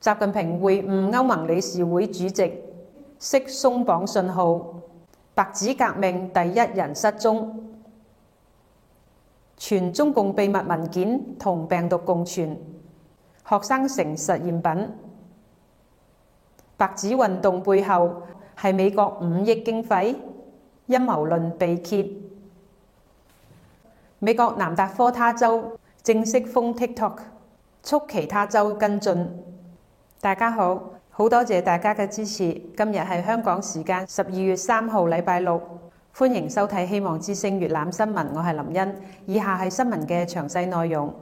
習近平會晤歐盟理事會主席，釋鬆綁信號。白紙革命第一人失蹤。傳中共秘密文件同病毒共存。學生成實驗品。白紙運動背後係美國5億經費？陰謀論被揭。美國南達科他州正式封 TikTok， 促其他州跟進。大家好，好多謝大家嘅支持。今日係香港時間12月3號禮拜六，歡迎收睇希望之聲粵覽新聞，我係林茵。以下係新聞嘅詳細內容。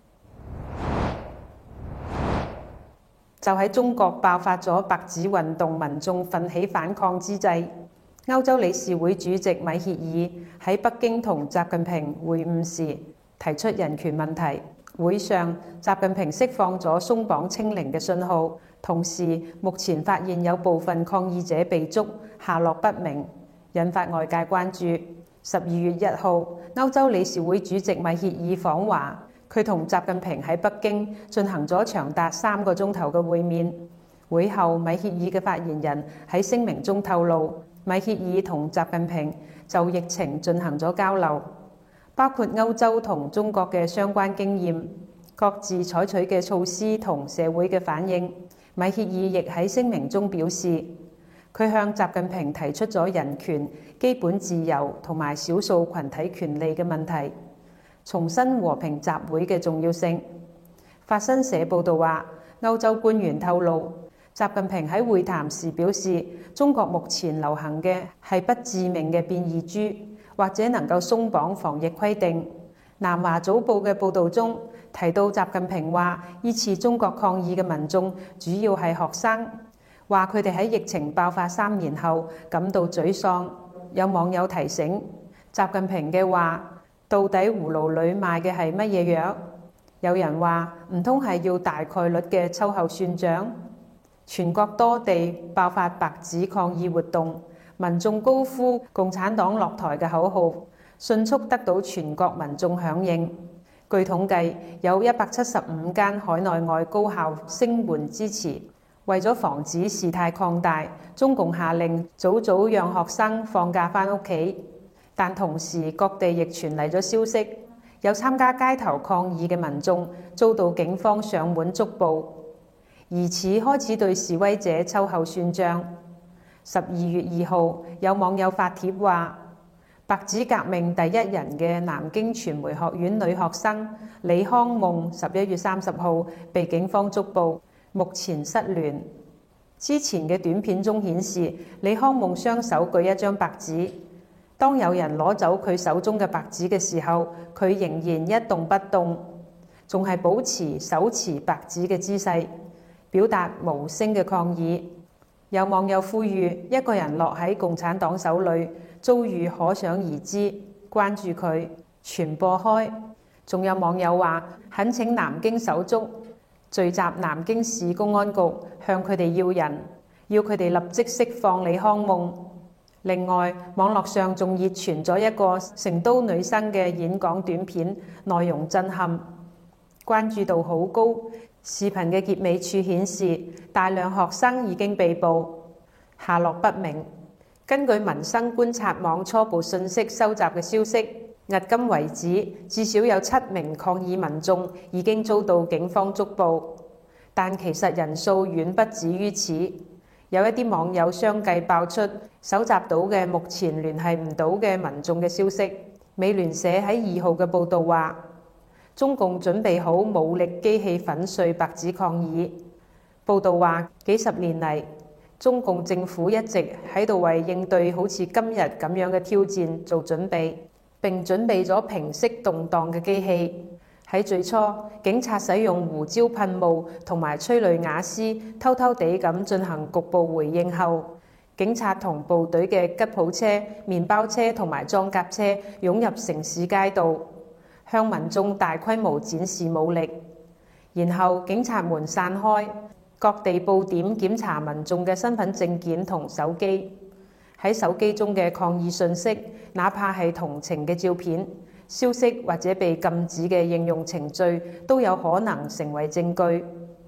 就喺中國爆發咗白紙運動，民眾奮起反抗之際，歐洲理事會主席米歇爾喺北京同習近平會晤時提出人權問題。會上，習近平釋放咗鬆綁清零嘅信號，同時目前發現有部分抗議者被捉，下落不明，引發外界關注。12月1號，歐洲理事會主席米歇爾訪華，佢同習近平喺北京進行咗長達3個鐘頭嘅會面。會後，米歇爾嘅發言人喺聲明中透露，米歇爾同習近平就疫情進行咗交流，包括歐洲同中國嘅相關經驗、各自採取嘅措施同社會嘅反應。米歇爾亦喺聲明中表示，佢向習近平提出咗人權、基本自由同埋少數群體權利嘅問題，重申和平集會嘅重要性。法新社報導話，歐洲官員透露，習近平喺會談時表示，中國目前流行嘅係不致命嘅變異株，或者能夠鬆綁防疫規定。南華早報嘅報導中提到，習近平話依次中國抗議嘅民眾主要係學生，話佢哋喺疫情爆發3年後感到沮喪。有網友提醒，習近平嘅話到底葫蘆裏賣嘅係乜嘢藥？有人話唔通係要大概率嘅秋後算賬？全國多地爆發白紙抗議活動，民眾高呼共產黨落台嘅口號，迅速得到全國民眾響應。據統計，有175間海內外高校聲援支持。為咗防止事態擴大，中共下令早早讓學生放假返屋企。但同時，各地亦傳嚟咗消息，有參加街頭抗議嘅民眾遭到警方上門捉捕，疑似開始對示威者秋後算賬。12月2號，有網友發帖話，白紙革命第一人嘅南京傳媒學院女學生李康夢11月30號被警方捉捕，目前失聯。之前嘅短片中顯示，李康夢雙手舉一張白紙，當有人攞走佢手中嘅白紙嘅時候，佢仍然一動不動，仲係保持手持白紙嘅姿勢，表達無聲嘅抗議。有網友呼籲，一個人落喺共產黨手裏，遭遇可想而知，關注佢，傳播開。仲有網友話，懇請南京手足聚集南京市公安局，向佢哋要人，要佢哋立即釋放李康夢。另外，網絡上仲熱傳咗一個成都女生嘅演講短片，內容震撼，關注度好高。視頻嘅結尾處顯示，大量學生已經被捕，下落不明。根據民生觀察網初步信息收集嘅消息，迄今為止，至少有7名抗議民眾已經遭到警方捉捕，但其實人數遠不止於此。有一啲網友相繼爆出搜集到嘅目前聯繫唔到嘅民眾嘅消息。美聯社喺2號嘅報導話，中共準備好武力機器粉碎白紙抗議。報導話，幾十年嚟，中共政府一直喺度為應對好似今日咁樣嘅挑戰做準備，並準備咗平息動盪嘅機器。喺最初，警察使用胡椒噴霧同埋催淚瓦斯偷偷地咁進行局部回應後，警察同部隊嘅吉普車、麵包車同埋裝甲車湧入城市街道，向民眾大規模展示武力。然後警察們散開，各地佈點檢查民眾嘅身份證件同手機。喺手機中嘅抗議信息，哪怕係同情嘅照片、消息或者被禁止嘅應用程序，都有可能成為證據。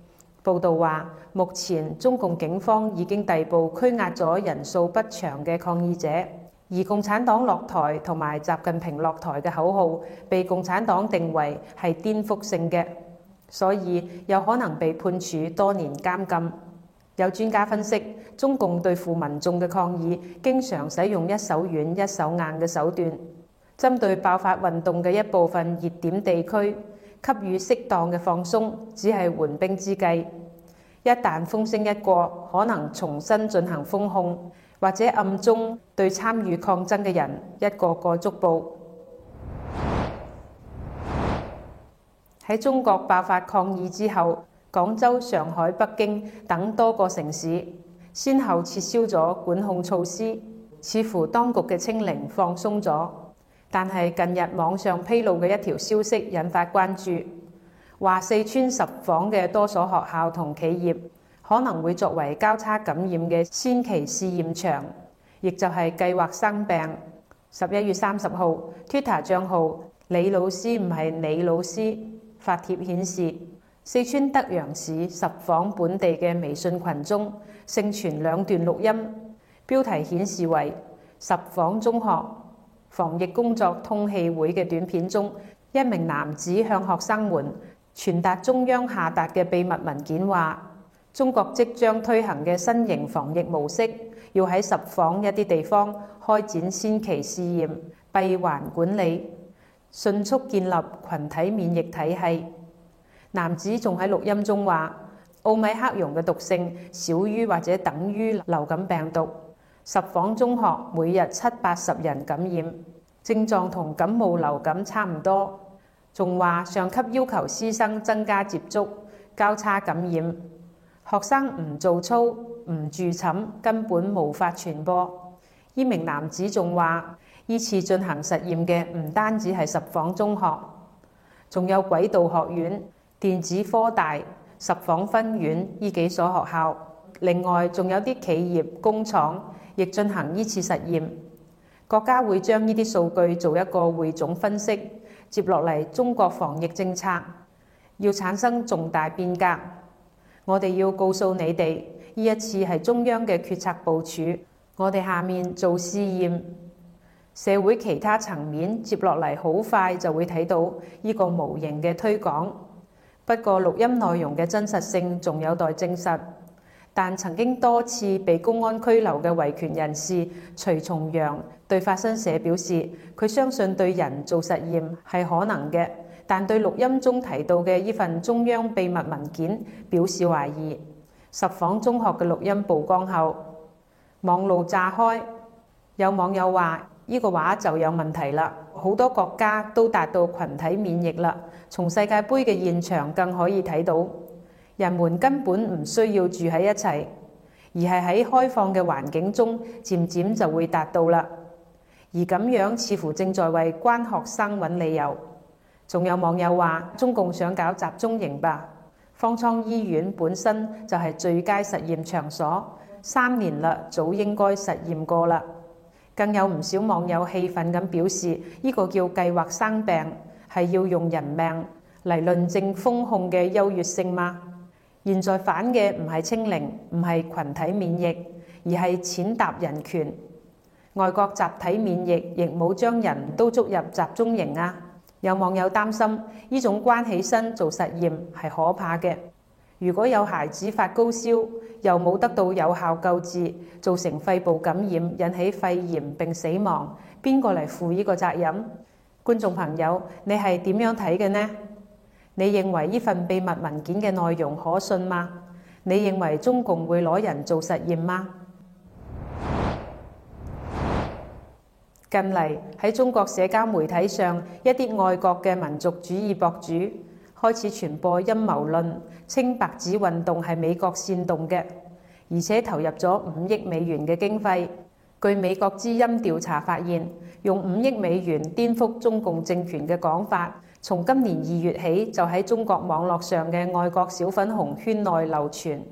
報道話，目前中共警方已經逮捕拘押咗人數不詳嘅抗議者，而共產黨落台同埋習近平落台嘅口號被共產黨定為係顛覆性嘅，所以有可能被判處多年監禁。有專家分析，中共對付民眾嘅抗議經常使用一手軟一手硬嘅手段，針對爆發運動嘅一部分熱點地區給予適當嘅放鬆，只係緩兵之計。一旦風聲一過，可能重新進行封控，或者暗中對參與抗爭嘅人一個個捉捕。喺中國爆發抗議之後，廣州、上海、北京等多個城市先後撤銷咗管控措施，似乎當局嘅清零放鬆咗。但係近日網上披露嘅一條消息引發關注，話四川十坊嘅多所學校同企業可能會作為交叉感染嘅先期試驗場，亦就係計劃生病。11月30號 Twitter 帳號李老師唔係李老師發帖顯示，四川德陽市十坊本地嘅微信群中盛傳兩段錄音，標題顯示為十坊中學防疫工作通氣會嘅短片中，一名男子向學生們傳達中央下達嘅秘密文件，話中國即將推行嘅新型防疫模式，要喺十坊一啲地方開展先期試驗，閉環管理，迅速建立群體免疫體系。男子仲喺錄音中話，奧米克戎嘅毒性少於或者等於流感病毒。十坊中學每日70-80人感染，症狀同感冒流感差唔多。仲話上級要求師生增加接觸，交叉感染。學生唔做操、唔住寢，根本無法傳播。呢名男子仲話，依次進行實驗嘅唔單止係十坊中學，仲有軌道學院、電子科大、十坊分院呢幾所學校。另外仲有啲企業、工廠亦進行呢次實驗。國家會將呢啲數據做一個匯總分析，接落嚟中國防疫政策要產生重大變革。我哋要告訴你哋，呢一次係中央嘅決策部署，我哋下面做試驗。社會其他層面接落嚟好快就會睇到呢個無形嘅推廣。不過錄音內容嘅真實性仲有待證實。但曾經多次被公安拘留嘅維權人士徐重陽對法新社表示，佢相信對人做實驗係可能嘅，但對錄音中提到嘅呢份中央秘密文件表示懷疑。十坊中學嘅錄音曝光後，網路炸開，有網友話呢個話就有問題啦，好多國家都達到群體免疫啦，從世界盃嘅現場更可以睇到。人們根本唔需要住喺一齊，而係喺開放嘅環境中，漸漸就會達到啦。而咁樣似乎正在為關學生揾理由。仲有網友話，中共想搞集中營吧？方艙醫院本身就係最佳實驗場所，3年啦，早應該實驗過啦。更有唔少網友氣憤咁表示，呢個叫計劃生病，係要用人命嚟論證封控嘅優越性嗎？現在反嘅唔係清零，唔係群體免疫，而係踐踏人權。外國集體免疫亦冇將人都捉入集中營啊！有網友擔心呢種關起身做實驗係可怕嘅。如果有孩子發高燒，又冇得到有效救治，造成肺部感染，引起肺炎並死亡，邊個嚟負呢個責任？觀眾朋友，你係點樣睇嘅呢？你認為呢份秘密文件嘅內容可信嗎？你認為中共會攞人做實驗嗎？近嚟喺中國社交媒體上，一啲愛國嘅民族主義博主開始傳播陰謀論，稱白紙運動係美國煽動嘅，而且投入咗5億美元嘅經費。據美國之音調查發現，用5億美元顛覆中共政權嘅講法，從今年2月起就喺中國網絡上嘅愛國小粉紅圈內流傳。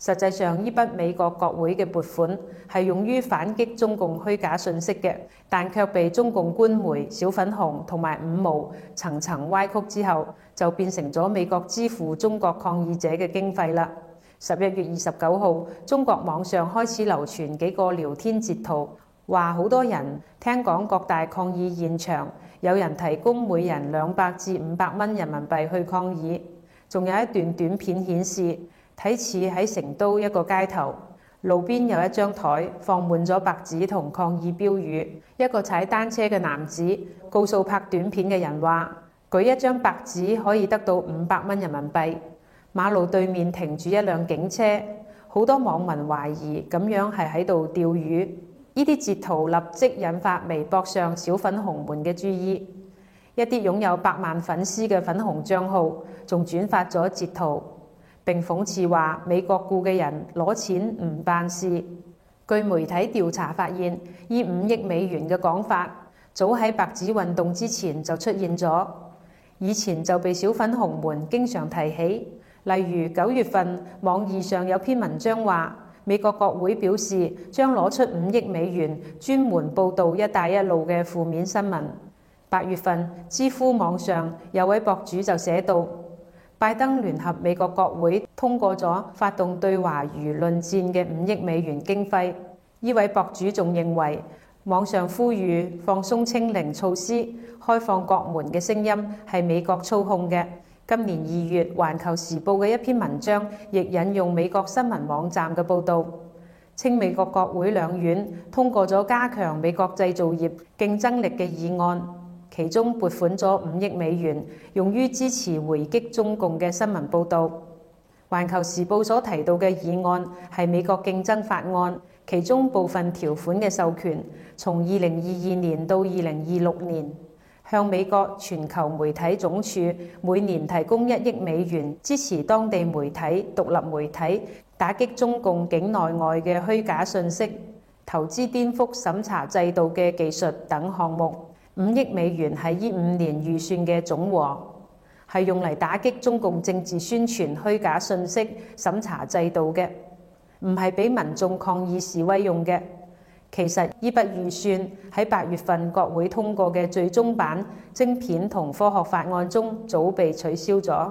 實際上，呢筆美國國會嘅撥款係用於反擊中共虛假信息嘅，但卻被中共官媒小粉紅同埋五毛層層歪曲之後，就變成咗美國支付中國抗議者嘅經費啦。11月29號，中國網上開始流傳幾個聊天截圖，話好多人聽講各大抗議現場有人提供每人200至500蚊人民幣去抗議，仲有一段短片顯示，睇似喺成都一個街頭，路邊有一張台放滿咗白紙同抗議標語。一個踩單車嘅男子告訴拍短片嘅人話，舉一張白紙可以得到500蚊人民幣。馬路對面停住一輛警車，好多網民懷疑咁樣係喺度釣魚。呢啲截圖立即引發微博上小粉紅們嘅注意，一啲擁有100萬粉絲嘅粉紅帳號仲轉發咗截圖，並諷刺話美國僱嘅人攞錢唔辦事。據媒體調查發現，呢5億美元嘅講法早喺白紙運動之前就出現咗，以前就被小粉紅們經常提起。例如9月份網易上有篇文章話，美國國會表示將攞出5億美元專門報導一帶一路嘅負面新聞。8月份知乎網上有位博主就寫道，拜登聯合美國國會通過咗發動對華輿論戰嘅5億美元經費。呢位博主仲認為，網上呼籲放鬆清零措施、開放國門嘅聲音係美國操控嘅。今年2月，《環球時報》嘅一篇文章亦引用美國新聞網站嘅報導，稱美國國會兩院通過咗加強美國製造業競爭力嘅議案，其中撥款咗5億美元，用於支持回擊中共嘅新聞報導。《環球時報》所提到嘅議案係美國競爭法案，其中部分條款嘅授權從2022年到2026年。向美國全球媒體總署每年提供1億美元，支持當地媒體、獨立媒體打擊中共境內外嘅虛假信息、投資顛覆審查制度嘅技術等項目。5億美元係呢5年預算嘅總和，係用嚟打擊中共政治宣傳虛假信息審查制度嘅，唔係俾民眾抗議示威用嘅。其實呢筆預算喺8月份國會通過嘅最終版晶片同科學法案中早被取消咗。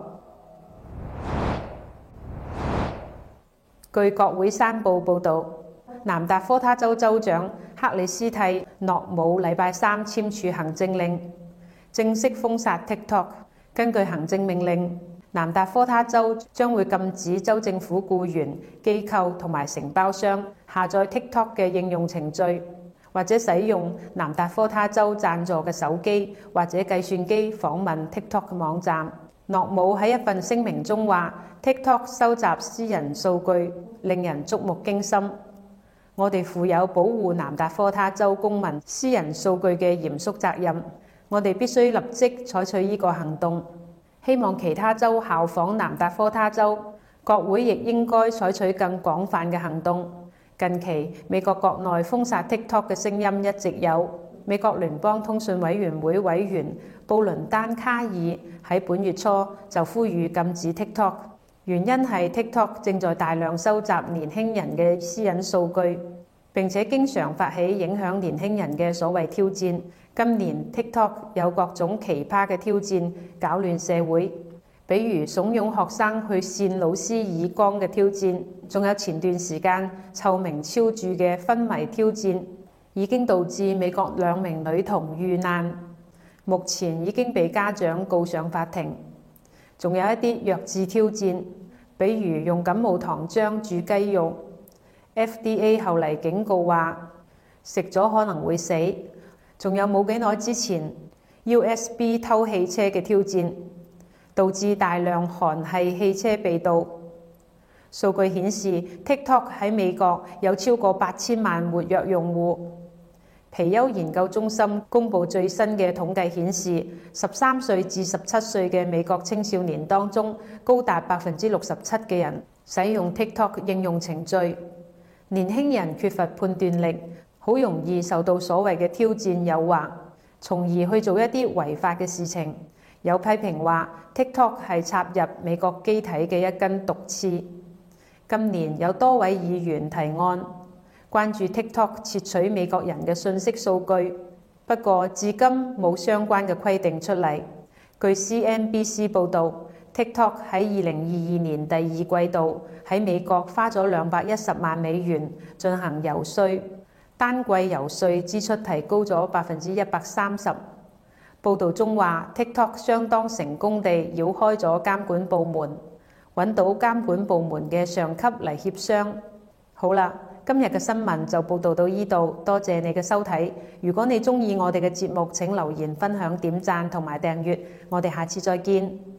據國會山報報導，南達科他州州長克里斯蒂諾姆禮拜三簽署行政令，正式封殺 TikTok。根據行政命令，南達科他州將會禁止州政府僱員、機構同埋承包商下載 TikTok 嘅應用程序，或者使用南達科他州贊助嘅手機或者計算機訪問 TikTok 嘅網站。諾姆喺一份聲明中話 ，TikTok 收集私人數據令人觸目驚心。我哋負有保護南達科他州公民私人數據嘅嚴肅責任，我哋必須立即採取呢個行動。希望其他州效仿南達科他州，國會亦應該採取更廣泛嘅行動。近期美國國內封殺 TikTok 嘅聲音一直有。美國聯邦通訊委員會委員布倫丹卡爾喺本月初就呼籲禁止 TikTok， 原因係 TikTok 正在大量收集年輕人嘅私隱數據，並且經常發起影響年輕人嘅所謂挑戰。今年 TikTok 有各種奇葩嘅挑戰，搞亂社會，比如慫恿學生去扇老師耳光嘅挑戰，仲有前段時間臭名昭著嘅昏迷挑戰，已經導致美國2名女童遇難，目前已經被家長告上法庭。仲有一啲弱智挑戰，比如用感冒糖漿煮雞肉。FDA 後嚟警告話，食咗可能會死。仲有冇幾耐之前 USB 偷汽車嘅挑戰，導致大量韓系汽車被盜。數據顯示 TikTok 喺美國有超過8000萬活躍用戶。皮尤研究中心公布最新嘅統計顯示，13歲至17歲嘅美國青少年當中，高達67%嘅人使用 TikTok 應用程序。年輕人缺乏判斷力，好容易受到所謂嘅挑戰誘惑，從而去做一啲違法嘅事情。有批評話 TikTok 係插入美國機體嘅一根毒刺。 今年有多位議員提案關注 TikTok 竊取美國人嘅信息數據，不過至今冇相關嘅規定出嚟。據 CNBC 報導，TikTok 喺2022年第二季度喺美國花咗210萬美元進行遊說，單季遊說支出提高咗130%。報導中話 ，TikTok 相當成功地繞開咗監管部門，揾到監管部門嘅上級嚟協商。好啦，今日嘅新聞就報導到呢度，多謝你嘅收睇。如果你鍾意我哋嘅節目，請留言、分享、點讚同埋訂閱。我哋下次再見。